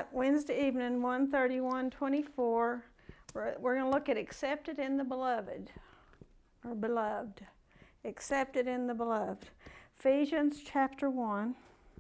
Wednesday evening, 1:30, 1:24. We're going to look at accepted in the beloved, or beloved. Accepted in the beloved. Ephesians chapter 1.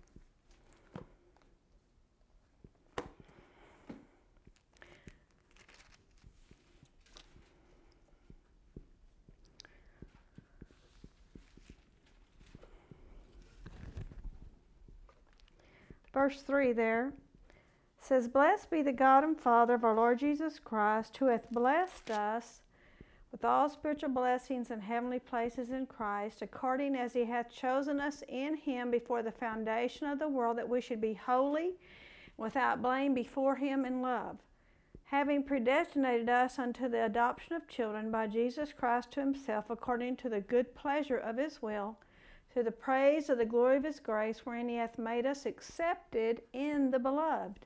Verse 3 there says, "Blessed be the God and Father of our Lord Jesus Christ, who hath blessed us with all spiritual blessings in heavenly places in Christ, according as he hath chosen us in him before the foundation of the world, that we should be holy, without blame before him in love, having predestinated us unto the adoption of children by Jesus Christ to himself, according to the good pleasure of his will, to the praise of the glory of his grace, wherein he hath made us accepted in the beloved."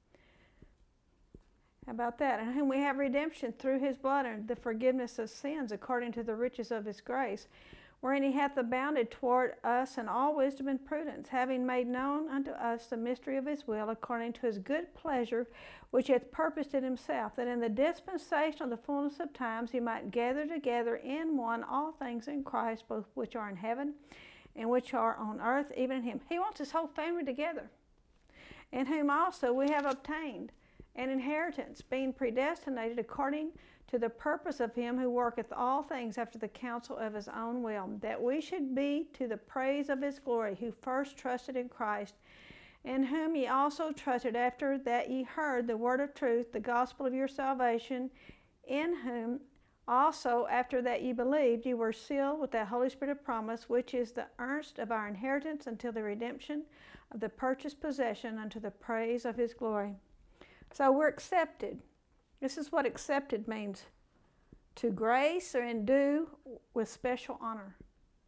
How about that? "In whom we have redemption through his blood, and the forgiveness of sins, according to the riches of his grace, wherein he hath abounded toward us in all wisdom and prudence, having made known unto us the mystery of his will, according to his good pleasure, which hath purposed in himself, that in the dispensation of the fullness of times he might gather together in one all things in Christ, both which are in heaven and which are on earth, even in him." He wants his whole family together. "In whom also we have obtained an inheritance, being predestinated according to the purpose of him who worketh all things after the counsel of his own will, that we should be to the praise of his glory, who first trusted in Christ, in whom ye also trusted, after that ye heard the word of truth, the gospel of your salvation, in whom also, after that ye believed, ye were sealed with that Holy Spirit of promise, which is the earnest of our inheritance until the redemption of the purchased possession, unto the praise of his glory." So we're accepted. This is what accepted means: to grace or endue with special honor.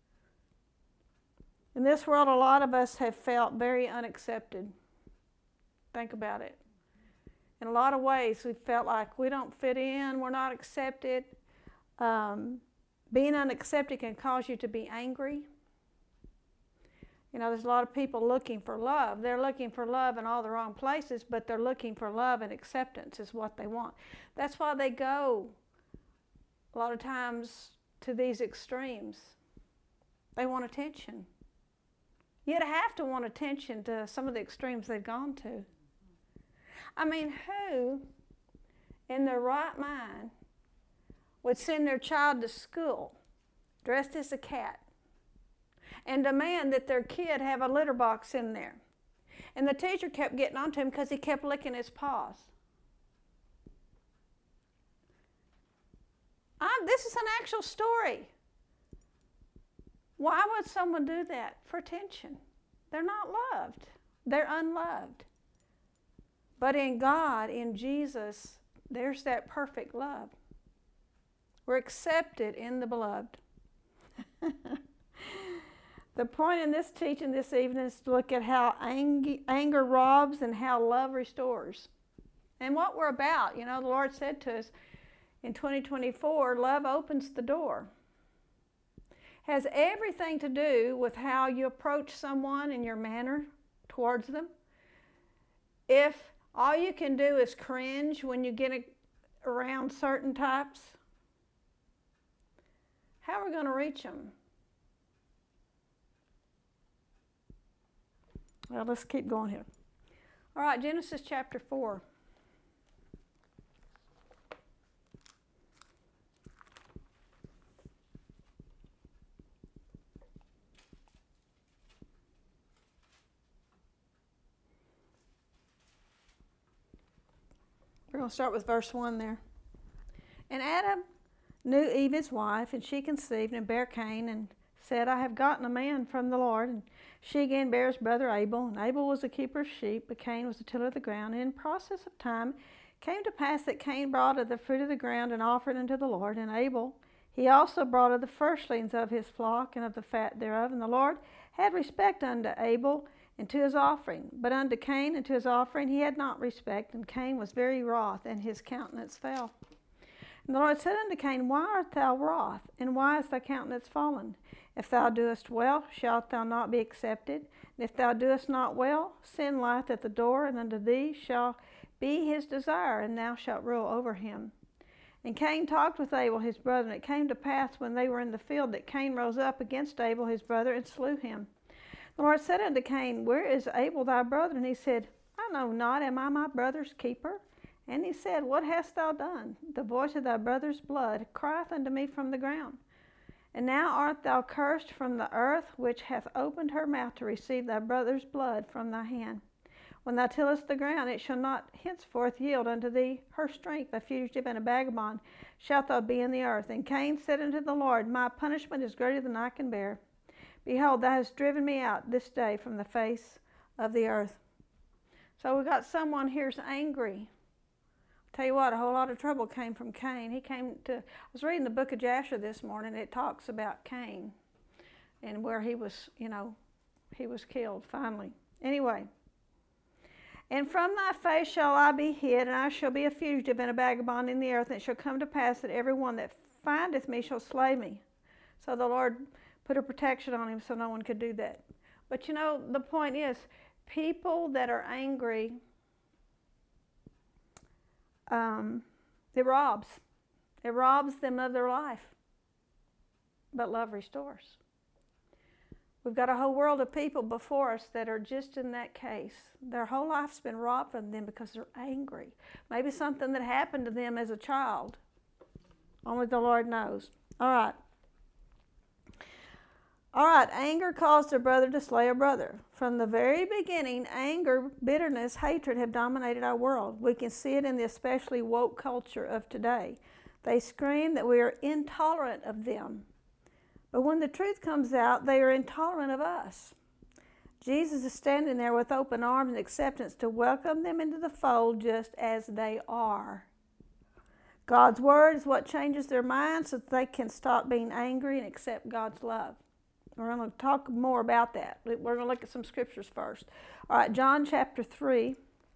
In this world, a lot of us have felt very unaccepted. Think about it. In a lot of ways, we felt like we don't fit in, we're not accepted. Being unaccepted can cause you to be angry. You know, there's a lot of people looking for love. They're looking for love in all the wrong places, but they're looking for love and acceptance is what they want. That's why they go a lot of times to these extremes. They want attention. You'd have to want attention to some of the extremes they've gone to. I mean, who in their right mind would send their child to school dressed as a cat and demand that their kid have a litter box in there? And the teacher kept getting on to him because he kept licking his paws. This is an actual story. Why would someone do that? For attention. They're not loved. They're unloved. But in God, in Jesus, there's that perfect love. We're accepted in the beloved. The point in this teaching this evening is to look at how anger robs and how love restores. And what we're about. You know, the Lord said to us in 2024, love opens the door. Has everything to do with how you approach someone and your manner towards them. If all you can do is cringe when you get around certain types, how are we going to reach them? Well, let's keep going here. All right, Genesis chapter 4. We're going to start with verse 1 there. "And Adam knew Eve his wife, and she conceived and bare Cain, and said, I have gotten a man from the Lord. And she again bare his brother Abel. And Abel was a keeper of sheep, but Cain was a tiller of the ground. And in process of time it came to pass that Cain brought of the fruit of the ground and offered unto the Lord. And Abel he also brought of the firstlings of his flock and of the fat thereof. And the Lord had respect unto Abel and to his offering. But unto Cain and to his offering he had not respect. And Cain was very wroth, and his countenance fell. And the Lord said unto Cain, Why art thou wroth, and why is thy countenance fallen? If thou doest well, shalt thou not be accepted? And if thou doest not well, sin lieth at the door, and unto thee shall be his desire, and thou shalt rule over him. And Cain talked with Abel his brother, and it came to pass when they were in the field that Cain rose up against Abel his brother, and slew him. The Lord said unto Cain, Where is Abel thy brother? And he said, I know not, am I my brother's keeper? And he said, What hast thou done? The voice of thy brother's blood crieth unto me from the ground. And now art thou cursed from the earth, which hath opened her mouth to receive thy brother's blood from thy hand. When thou tillest the ground, it shall not henceforth yield unto thee her strength. A fugitive and a vagabond shalt thou be in the earth. And Cain said unto the Lord, My punishment is greater than I can bear. Behold, thou hast driven me out this day from the face of the earth. So we got someone here's angry. Tell you what, a whole lot of trouble came from Cain. I was reading the book of Jasher this morning. It talks about Cain and where he was, he was killed finally. Anyway. And from thy face shall I be hid, and I shall be a fugitive and a vagabond in the earth. And it shall come to pass that every one that findeth me shall slay me. So the Lord put a protection on him so no one could do that. But the point is, people that are angry, it robs. It robs them of their life. But love restores. We've got a whole world of people before us that are just in that case. Their whole life's been robbed from them because they're angry. Maybe something that happened to them as a child. Only the Lord knows. All right. Anger caused a brother to slay a brother. From the very beginning, anger, bitterness, hatred have dominated our world. We can see it in the especially woke culture of today. They scream that we are intolerant of them. But when the truth comes out, they are intolerant of us. Jesus is standing there with open arms and acceptance to welcome them into the fold just as they are. God's word is what changes their minds so that they can stop being angry and accept God's love. We're going to talk more about that. We're going to look at some scriptures first. All right, John chapter 3.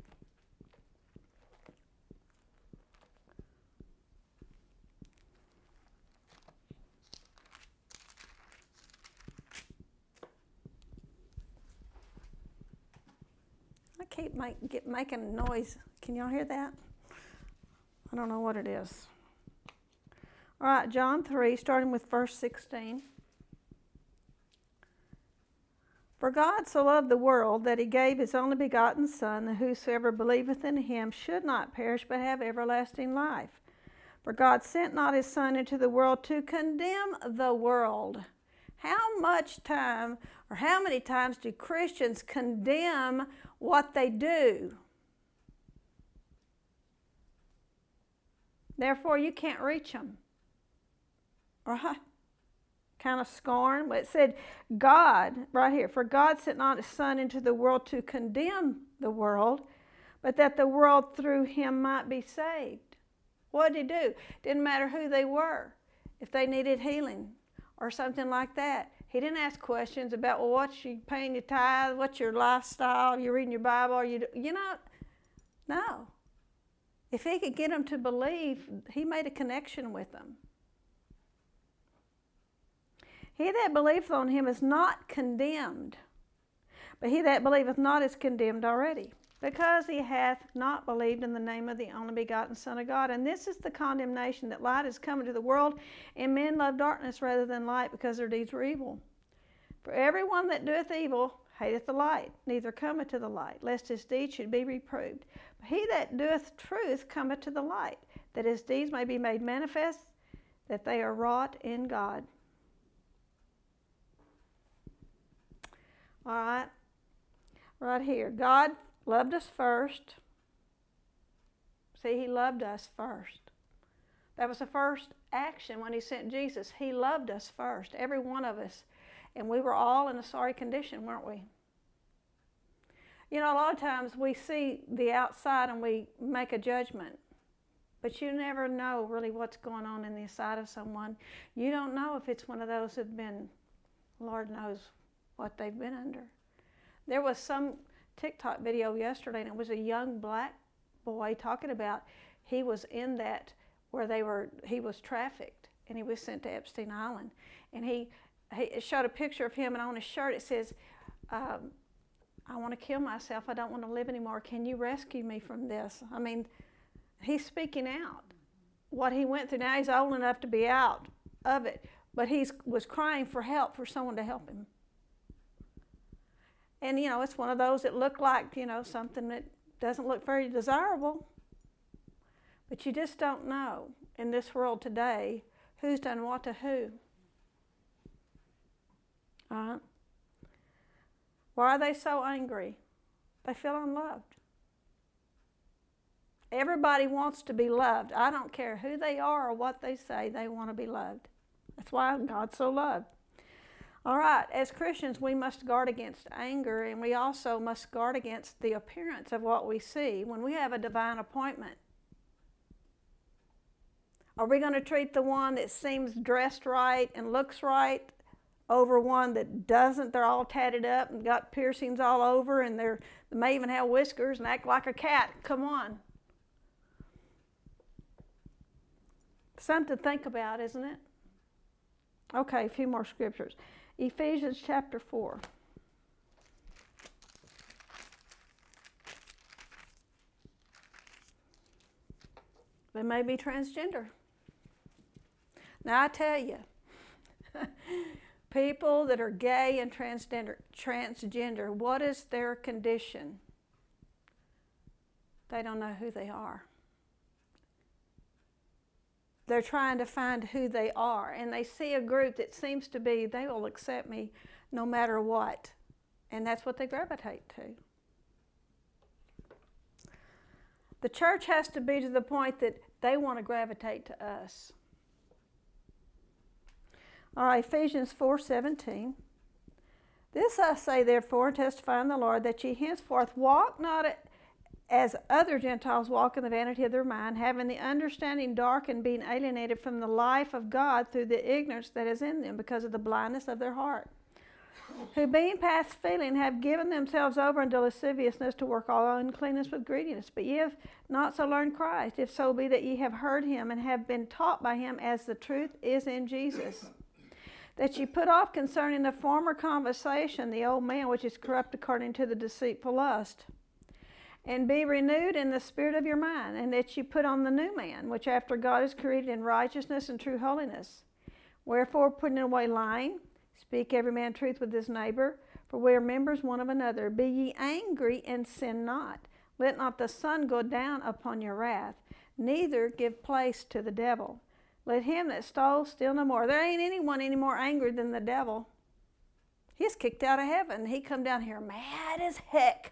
I keep making noise. Can y'all hear that? I don't know what it is. All right, John 3, starting with verse 16. For God so loved the world that he gave his only begotten Son, that whosoever believeth in him should not perish but have everlasting life. For God sent not his Son into the world to condemn the world. How much time or how many times do Christians condemn what they do? Therefore, you can't reach them. Right? Kind of scorn. But it said, God, right here, for God sent not his Son into the world to condemn the world, but that the world through him might be saved. What did he do? Didn't matter who they were. If they needed healing or something like that. He didn't ask questions about, well, what's you paying your tithe? What's your lifestyle? Are you reading your Bible? Are you no. If he could get them to believe, he made a connection with them. He that believeth on him is not condemned, but he that believeth not is condemned already, because he hath not believed in the name of the only begotten Son of God. And this is the condemnation, that light is come into the world, and men love darkness rather than light, because their deeds were evil. For everyone that doeth evil hateth the light, neither cometh to the light, lest his deeds should be reproved. But he that doeth truth cometh to the light, that his deeds may be made manifest, that they are wrought in God. All right, right here. God loved us first. See, he loved us first. That was the first action when he sent Jesus. He loved us first, every one of us. And we were all in a sorry condition, weren't we? A lot of times we see the outside and we make a judgment. But you never know really what's going on in the inside of someone. You don't know if it's one of those who've been, Lord knows what they've been under. There was some TikTok video yesterday, and it was a young black boy talking about he was in that where he was trafficked, and he was sent to Epstein Island. And he showed a picture of him, and on his shirt it says, I want to kill myself. I don't want to live anymore. Can you rescue me from this? I mean, he's speaking out what he went through. Now he's old enough to be out of it, but he was crying for help, for someone to help him. And, you know, it's one of those that look like, you know, something that doesn't look very desirable. But you just don't know in this world today who's done what to who. Why are they so angry? They feel unloved. Everybody wants to be loved. I don't care who they are or what they say, they want to be loved. That's why God so loved. All right, as Christians, we must guard against anger, and we also must guard against the appearance of what we see when we have a divine appointment. Are we going to treat the one that seems dressed right and looks right over one that doesn't? They're all tatted up and got piercings all over, and they may even have whiskers and act like a cat. Come on. Something to think about, isn't it? Okay, a few more scriptures. Ephesians chapter 4. They may be transgender. Now I tell you, people that are gay and transgender, what is their condition? They don't know who they are. They're trying to find who they are, and they see a group that seems to be, they will accept me no matter what. And that's what they gravitate to. The church has to be to the point that they want to gravitate to us. All right, Ephesians 4:17. This I say, therefore, testifying the Lord, that ye henceforth walk not as other Gentiles walk in the vanity of their mind, having the understanding darkened, being alienated from the life of God through the ignorance that is in them, because of the blindness of their heart, who being past feeling have given themselves over unto lasciviousness, to work all uncleanness with greediness. But ye have not so learned Christ, if so be that ye have heard him, and have been taught by him, as the truth is in Jesus, that ye put off concerning the former conversation the old man, which is corrupt according to the deceitful lust, and be renewed in the spirit of your mind, and that ye put on the new man, which after God is created in righteousness and true holiness. Wherefore, putting away lying, speak every man truth with his neighbor, for we are members one of another. Be ye angry, and sin not. Let not the sun go down upon your wrath, neither give place to the devil. Let him that stole steal no more. There ain't anyone any more angry than the devil. He's kicked out of heaven. He come down here mad as heck.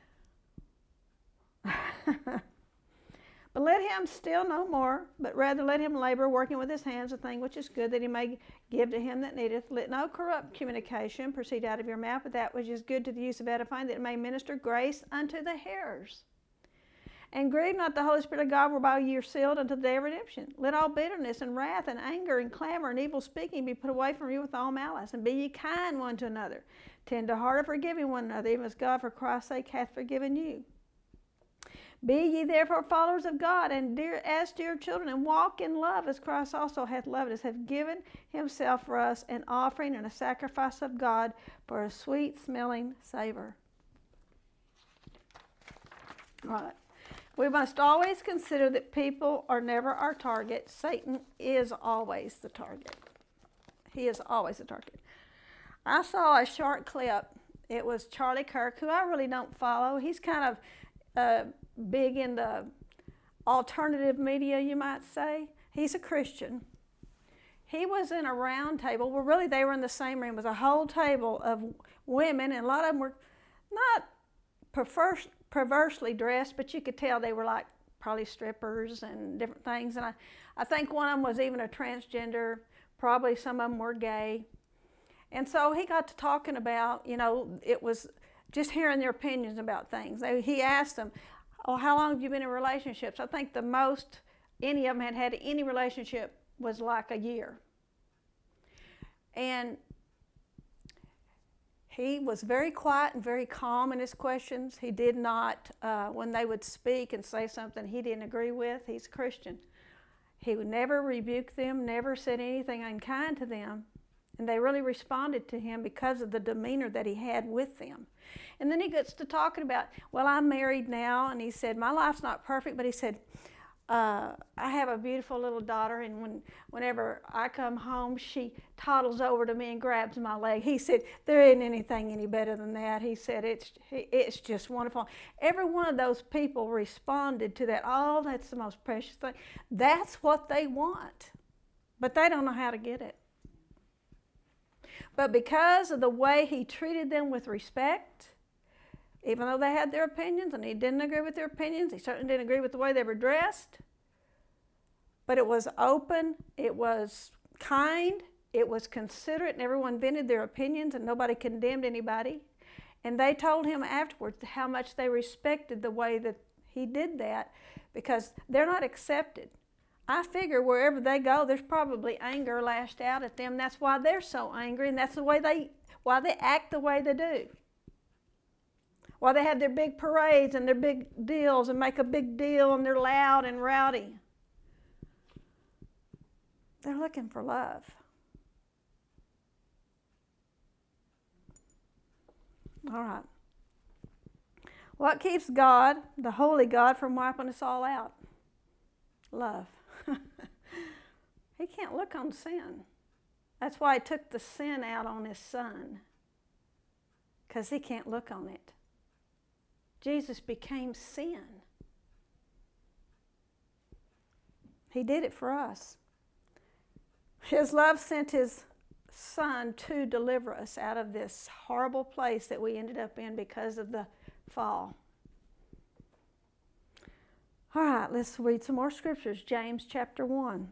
But let him steal no more, but rather let him labor, working with his hands a thing which is good, that he may give to him that needeth. Let no corrupt communication proceed out of your mouth, but that which is good to the use of edifying, that it may minister grace unto the hearers. And grieve not the Holy Spirit of God, whereby ye are sealed unto the day of redemption. Let all bitterness and wrath and anger and clamor and evil speaking be put away from you with all malice. And be ye kind one to another, tender-hearted, forgiving one another, even as God for Christ's sake hath forgiven you. Be ye therefore followers of God, and as dear children, and walk in love, as Christ also hath loved us, hath given himself for us, an offering and a sacrifice of God for a sweet-smelling savor. Right. We must always consider that people are never our target. Satan is always the target. He is always the target. I saw a short clip. It was Charlie Kirk, who I really don't follow. He's kind of big in the alternative media, you might say. He's a Christian. He was in a round table. Well, really, they were in the same room. It was a whole table of women, and a lot of them were not perversely dressed, but you could tell they were like probably strippers and different things. And I think one of them was even a transgender. Probably some of them were gay. And so he got to talking about, you know, it was just hearing their opinions about things. He asked them, oh, how long have you been in relationships? I think the most any of them had any relationship was like a year. And he was very quiet and very calm in his questions. He did not, when they would speak and say something he didn't agree with, he's a Christian, He would never rebuke them, never said anything unkind to them. And they really responded to him because of the demeanor that he had with them. And then he gets to talking about, well, I'm married now. And he said, my life's not perfect. But he said, I have a beautiful little daughter. And whenever I come home, she toddles over to me and grabs my leg. He said, there isn't anything any better than that. He said, it's just wonderful. Every one of those people responded to that. Oh, that's the most precious thing. That's what they want. But they don't know how to get it. But because of the way he treated them with respect, even though they had their opinions, and he didn't agree with their opinions, he certainly didn't agree with the way they were dressed, but it was open, it was kind, it was considerate, and everyone vented their opinions, and nobody condemned anybody. And they told him afterwards how much they respected the way that he did that, because they're not accepted. I figure wherever they go, there's probably anger lashed out at them. That's why they're so angry, and that's why they act the way they do. Why they have their big parades and their big deals and make a big deal, and they're loud and rowdy. They're looking for love. All right. What keeps God, the holy God, from wiping us all out? Love. He can't look on sin. That's why he took the sin out on his son, because he can't look on it. Jesus became sin. He did it for us. His love sent his son to deliver us out of this horrible place that we ended up in because of the fall. All right, let's read some more scriptures. James chapter 1.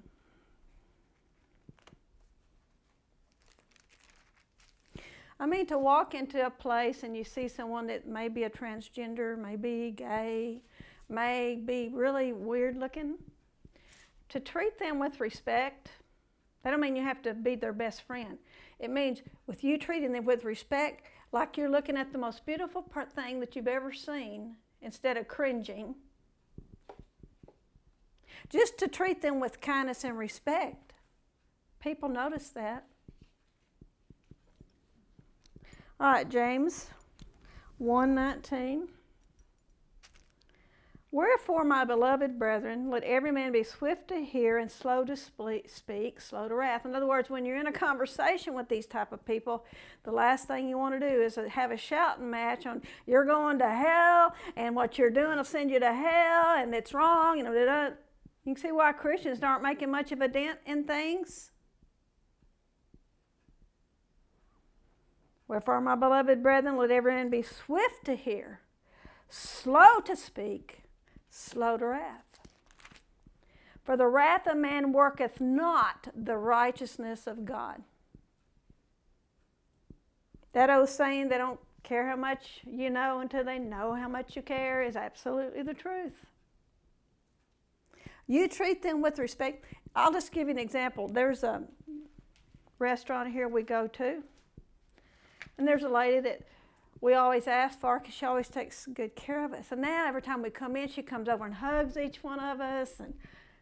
I mean, to walk into a place and you see someone that may be a transgender, may be gay, may be really weird looking, to treat them with respect. That don't mean you have to be their best friend. It means with you treating them with respect, like you're looking at the most beautiful thing that you've ever seen, instead of cringing. Just to treat them with kindness and respect. People notice that. All right, James 1:19. Wherefore, my beloved brethren, let every man be swift to hear and slow to speak, slow to wrath. In other words, when you're in a conversation with these type of people, the last thing you want to do is have a shouting match on you're going to hell and what you're doing will send you to hell and it's wrong. You can see why Christians aren't making much of a dent in things. Wherefore, my beloved brethren, let every man be swift to hear, slow to speak, slow to wrath. For the wrath of man worketh not the righteousness of God. That old saying, they don't care how much you know until they know how much you care, is absolutely the truth. You treat them with respect. I'll just give you an example. There's a restaurant here we go to, and there's a lady that we always ask for because she always takes good care of us. And now every time we come in, she comes over and hugs each one of us. And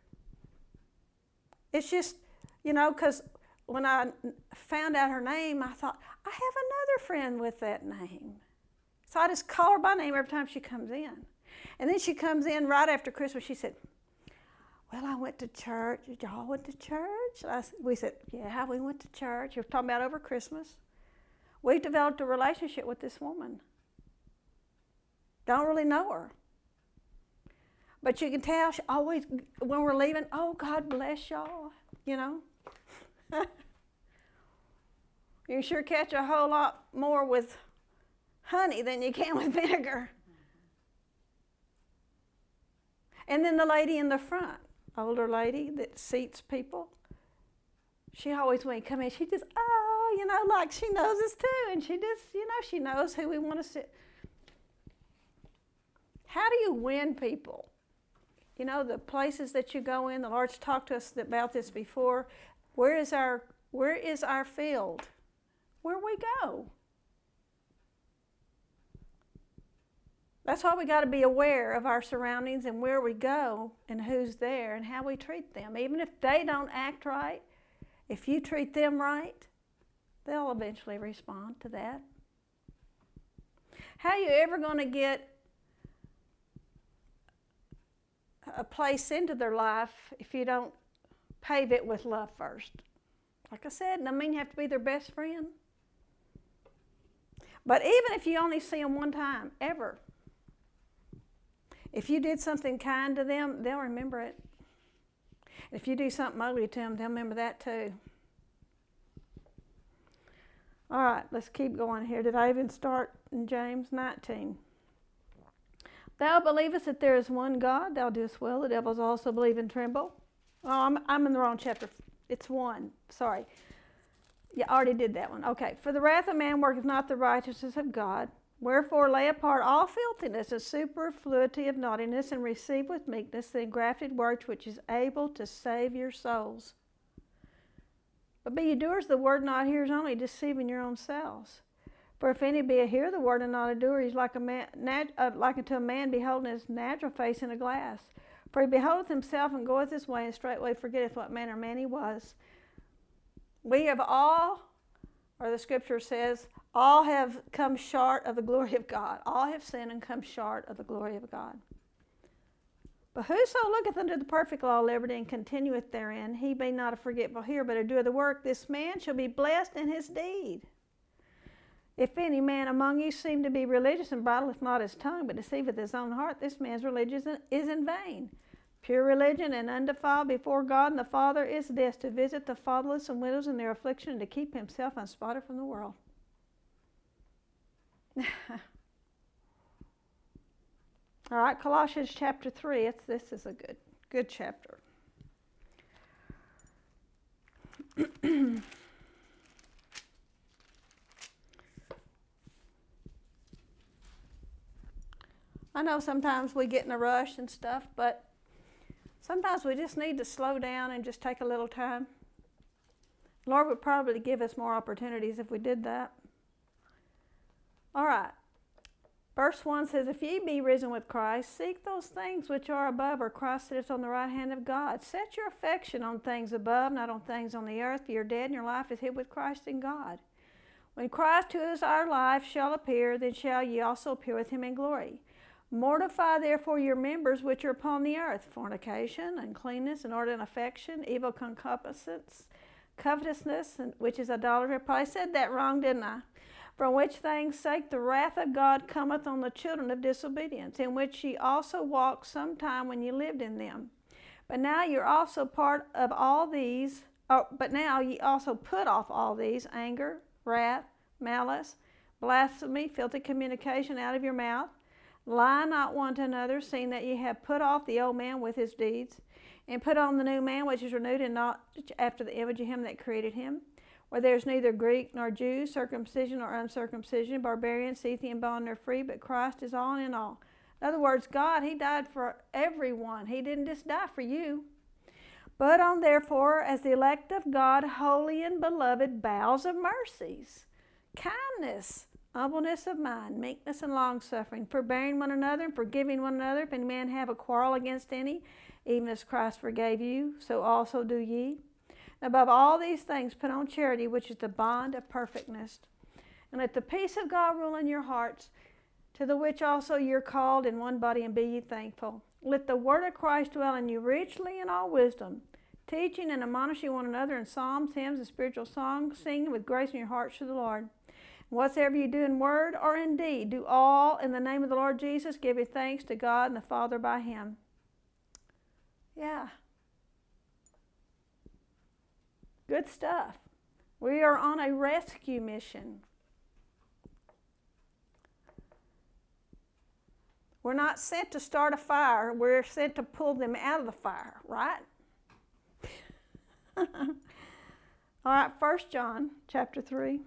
it's just, because when I found out her name, I thought, I have another friend with that name. So I just call her by name every time she comes in. And then she comes in right after Christmas. She said, well, I went to church. Y'all went to church? We said, yeah, we went to church. You're talking about over Christmas. We've developed a relationship with this woman. Don't really know her. But you can tell she always, when we're leaving, oh, God bless y'all, You can sure catch a whole lot more with honey than you can with vinegar. And then the lady in the front, older lady that seats people, she always, when you come in, she just, like she knows us too. And she just, she knows who we want to sit. How do you win people? The places that you go in, the Lord's talked to us about this before. Where is our field? Where we go. That's why we got to be aware of our surroundings and where we go and who's there and how we treat them. Even if they don't act right, if you treat them right, they'll eventually respond to that. How are you ever going to get a place into their life if you don't pave it with love first? Like I said, doesn't mean you have to be their best friend. But even if you only see them one time, ever, if you did something kind to them, they'll remember it. If you do something ugly to them, they'll remember that too. All right, let's keep going here. Did I even start in James 19? Thou believest that there is one God, thou doest well. The devils also believe and tremble. Oh, I'm in the wrong chapter. It's 1. Sorry. Yeah, I already did that one. Okay. For the wrath of man worketh not the righteousness of God. Wherefore lay apart all filthiness and superfluity of naughtiness, and receive with meekness the engrafted word which is able to save your souls. But be ye doers of the word, not hearers only, deceiving your own selves. For if any be a hearer of the word and not a doer, he is like unto a man beholding his natural face in a glass. For he beholdeth himself and goeth his way, and straightway forgetteth what manner of man he was. We have all, or the scripture says, all have come short of the glory of God. All have sinned and come short of the glory of God. But whoso looketh unto the perfect law of liberty and continueth therein, he be not a forgetful hearer, but a doer of the work, this man shall be blessed in his deed. If any man among you seem to be religious and bridleth not his tongue, but deceiveth his own heart, this man's religion is in vain. Pure religion and undefiled before God and the Father is this, to visit the fatherless and widows in their affliction, and to keep himself unspotted from the world. All right, Colossians chapter 3. This is a good chapter. I know sometimes we get in a rush and stuff, but sometimes we just need to slow down and just take a little time. The Lord would probably give us more opportunities if we did that. All right. Verse 1 says, If ye be risen with Christ, seek those things which are above, where Christ sitteth on the right hand of God. Set your affection on things above, not on things on the earth. For you are dead, and your life is hid with Christ in God. When Christ, who is our life, shall appear, then shall ye also appear with him in glory. Mortify therefore your members which are upon the earth, fornication, uncleanness, inordinate affection, evil concupiscence, covetousness, which is idolatry. I probably said that wrong, didn't I? From which things sake the wrath of God cometh on the children of disobedience, in which ye also walked sometime when ye lived in them. But now you're also part of all these, but now ye also put off all these: anger, wrath, malice, blasphemy, filthy communication out of your mouth. Lie not one to another, seeing that ye have put off the old man with his deeds, and put on the new man, which is renewed in knowledge after the image of him that created him, where there is neither Greek nor Jew, circumcision nor uncircumcision, barbarian, Scythian, bond nor free, but Christ is all in all. In other words, God, he died for everyone. He didn't just die for you. But on therefore, as the elect of God, holy and beloved, bowels of mercies, kindness, humbleness of mind, meekness and longsuffering, forbearing one another and forgiving one another. If any man have a quarrel against any, even as Christ forgave you, so also do ye. Above all these things put on charity, which is the bond of perfectness. And let the peace of God rule in your hearts, to the which also you're called in one body, and be ye thankful. Let the word of Christ dwell in you richly in all wisdom, teaching and admonishing one another in psalms, hymns, and spiritual songs, singing with grace in your hearts to the Lord. And whatsoever you do in word or in deed, do all in the name of the Lord Jesus, giving thanks to God and the Father by him. Yeah. Good stuff. We are on a rescue mission. We're not sent to start a fire. We're sent to pull them out of the fire, right? All right, 1 John chapter 3.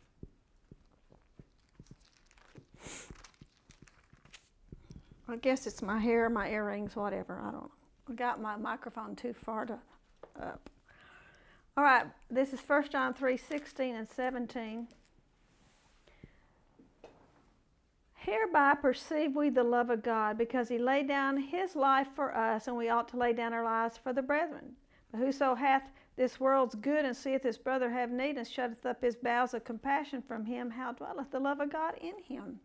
I guess it's my hair, my earrings, whatever. I don't know. I got my microphone too far up. All right, this is 1 John 3:16 and 17. Hereby perceive we the love of God, because he laid down his life for us, and we ought to lay down our lives for the brethren. But whoso hath this world's good, and seeth his brother have need, and shutteth up his bowels of compassion from him, how dwelleth the love of God in him?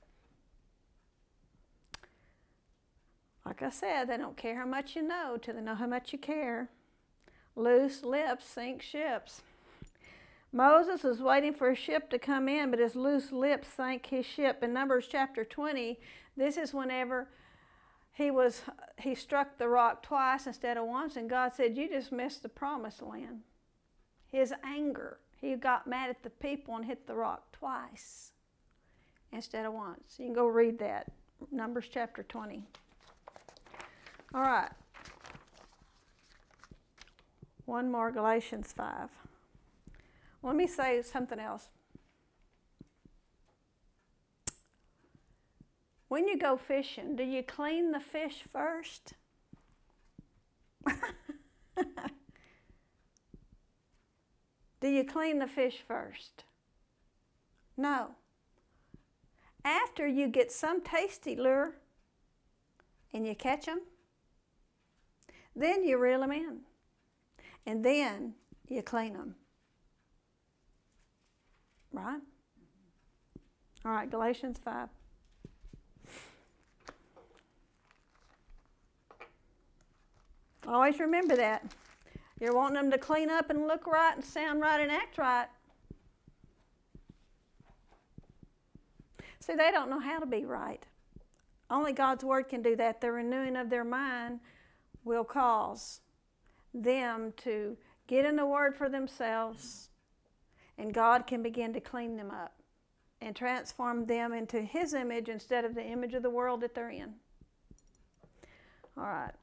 Like I said, they don't care how much you know till they know how much you care. Loose lips sink ships. Moses was waiting for a ship to come in, but his loose lips sank his ship. In Numbers chapter 20, this is whenever he struck the rock twice instead of once, and God said, you just missed the promised land. His anger, he got mad at the people and hit the rock twice instead of once. You can go read that, Numbers chapter 20. All right. One more, Galatians 5. Let me say something else. When you go fishing, do you clean the fish first? Do you clean the fish first? No. After you get some tasty lure and you catch them, then you reel them in. And then you clean them. Right? All right, Galatians 5. Always remember that. You're wanting them to clean up and look right and sound right and act right. See, they don't know how to be right. Only God's Word can do that. The renewing of their mind will cause them to get in the Word for themselves, and God can begin to clean them up and transform them into His image instead of the image of the world that they're in. All right.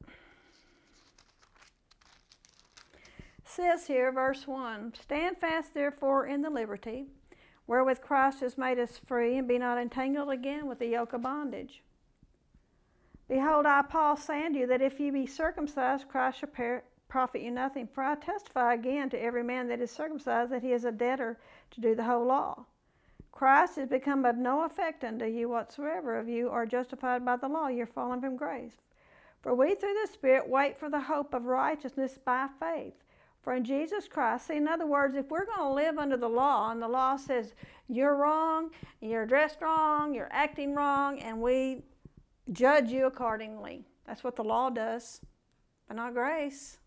It says here, verse 1, stand fast therefore in the liberty wherewith Christ has made us free, and be not entangled again with the yoke of bondage. Behold, I, Paul, say unto you that if ye be circumcised, Christ shall profit you nothing. For I testify again to every man that is circumcised that he is a debtor to do the whole law. Christ is become of no effect unto you whatsoever of you are justified by the law. You're fallen from grace. For we through the Spirit wait for the hope of righteousness by faith. For in Jesus Christ, see, in other words, if we're going to live under the law, and the law says you're wrong, you're dressed wrong, you're acting wrong, and we judge you accordingly. That's what the law does, but not grace.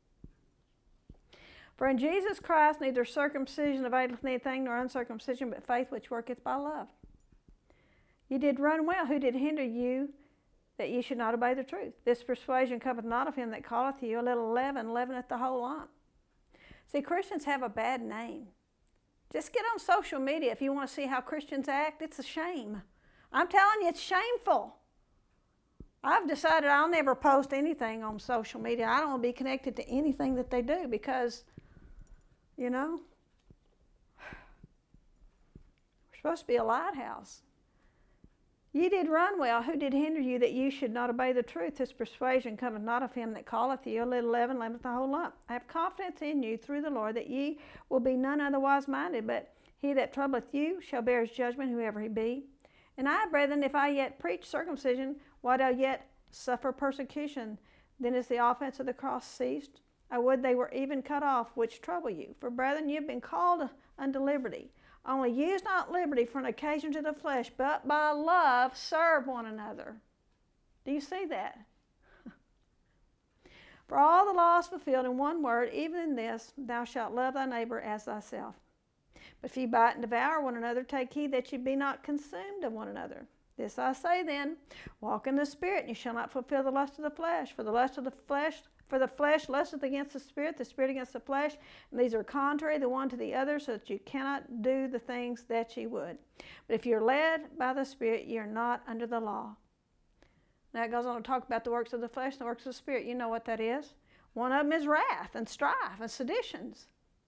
For in Jesus Christ neither circumcision availeth anything, nor uncircumcision, but faith which worketh by love. You did run well. Who did hinder you that ye should not obey the truth? This persuasion cometh not of him that calleth you. A little leaven leaveneth the whole lump. See, Christians have a bad name. Just get on social media if you want to see how Christians act. It's a shame. I'm telling you, it's shameful. I've decided I'll never post anything on social media. I don't want to be connected to anything that they do because, you know, we're supposed to be a lighthouse. Ye did run well. Who did hinder you that you should not obey the truth? This persuasion cometh not of him that calleth you. A little leaven leaveneth the whole lump. I have confidence in you through the Lord that ye will be none otherwise minded, but he that troubleth you shall bear his judgment, whoever he be. And I, brethren, if I yet preach circumcision, while I yet suffer persecution, then is the offense of the cross ceased? I would they were even cut off, which trouble you. For, brethren, you have been called unto liberty. Only use not liberty for an occasion to the flesh, but by love serve one another. Do you see that? For all the law is fulfilled in one word, even in this, thou shalt love thy neighbor as thyself. But if ye bite and devour one another, take heed that ye be not consumed of one another. This I say then, walk in the Spirit, and you shall not fulfill the lust of the flesh. For the flesh lusteth against the Spirit against the flesh, and these are contrary the one to the other, so that you cannot do the things that ye would. But if you're led by the Spirit, you're not under the law. Now it goes on to talk about the works of the flesh and the works of the Spirit. You know what that is. One of them is wrath and strife and seditions.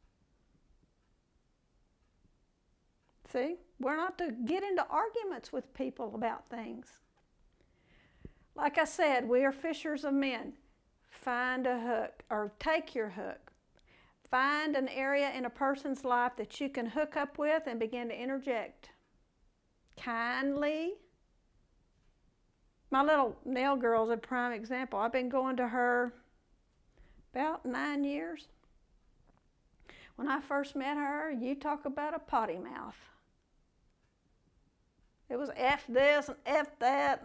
See, we're not to get into arguments with people about things. Like I said, we are fishers of men. Find a hook, or take your hook. Find an area in a person's life that you can hook up with and begin to interject. Kindly, My little nail girl's a prime example. I've been going to her about 9 years. When I first met her, you talk about a potty mouth. It was F this and F that.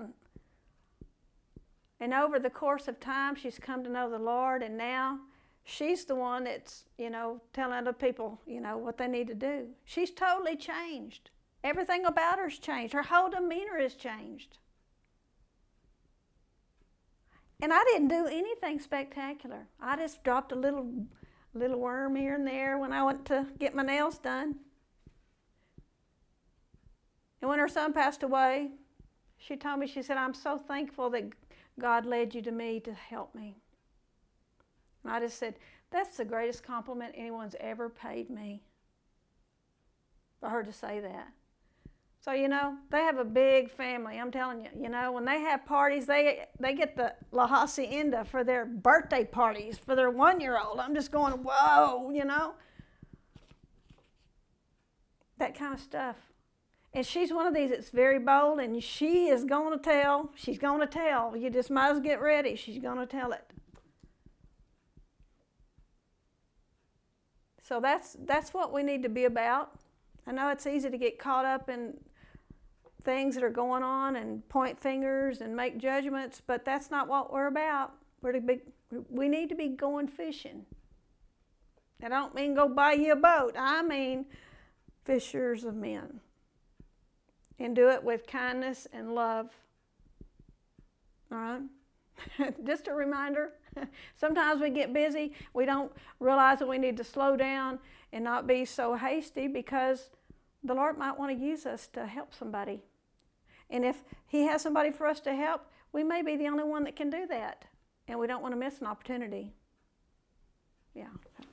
And over the course of time, she's come to know the Lord, and now she's the one that's, telling other people, what they need to do. She's totally changed. Everything about her's changed. Her whole demeanor has changed. And I didn't do anything spectacular. I just dropped a little worm here and there when I went to get my nails done. And when her son passed away, she told me, she said, I'm so thankful that God led you to me to help me. And I just said, that's the greatest compliment anyone's ever paid me, for her to say that. So, they have a big family. I'm telling you, when they have parties, they get the La Hacienda for their birthday parties for their 1-year-old. I'm just going, whoa, that kind of stuff. And she's one of these that's very bold, and she is going to tell. She's going to tell. You just might as well get ready. She's going to tell it. So that's what we need to be about. I know it's easy to get caught up in things that are going on and point fingers and make judgments, but that's not what we're about. We need to be going fishing. I don't mean go buy you a boat. I mean fishers of men. And do it with kindness and love. All right? Just a reminder. Sometimes we get busy. We don't realize that we need to slow down and not be so hasty, because the Lord might want to use us to help somebody. And if He has somebody for us to help, we may be the only one that can do that. And we don't want to miss an opportunity. Yeah.